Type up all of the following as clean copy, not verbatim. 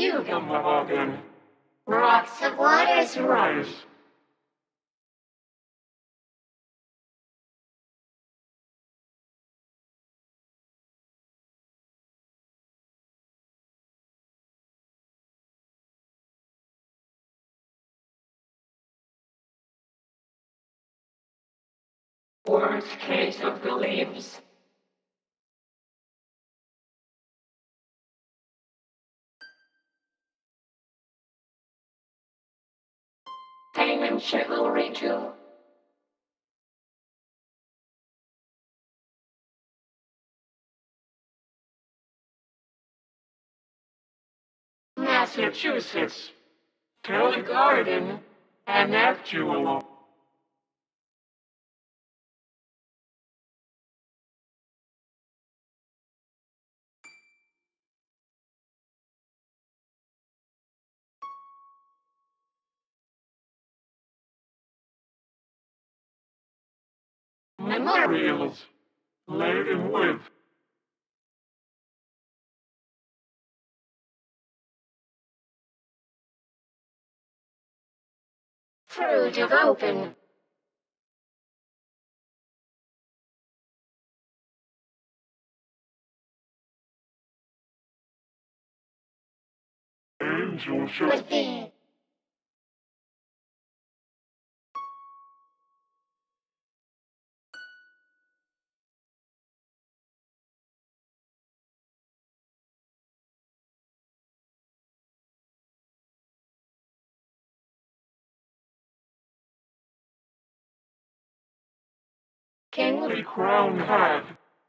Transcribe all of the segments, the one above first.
Yugamorgan. Rocks of waters rise. Words case of the leaves. Pain and chivalry too. Massachusetts, Kelly Garden, and actual. Memorials, laden with fruit of open. Angel should be. Kingly crown hat.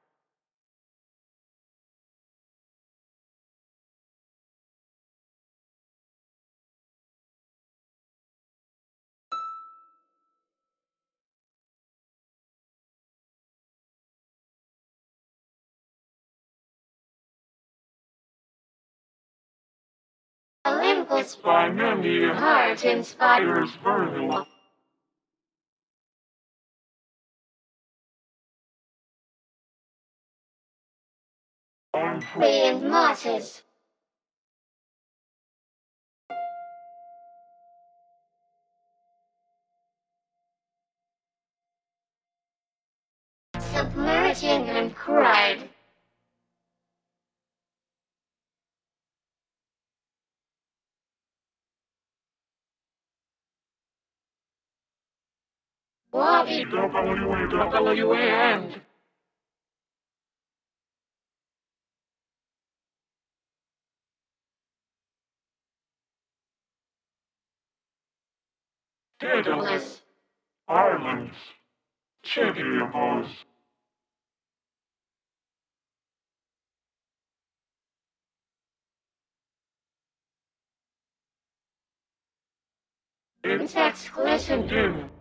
Olympus by many a heart inspires Virgil. On tree and mosses. Submerging and cried. Wobby WWA and Daedalus, Islands, Chibiabos. Insects glistened in.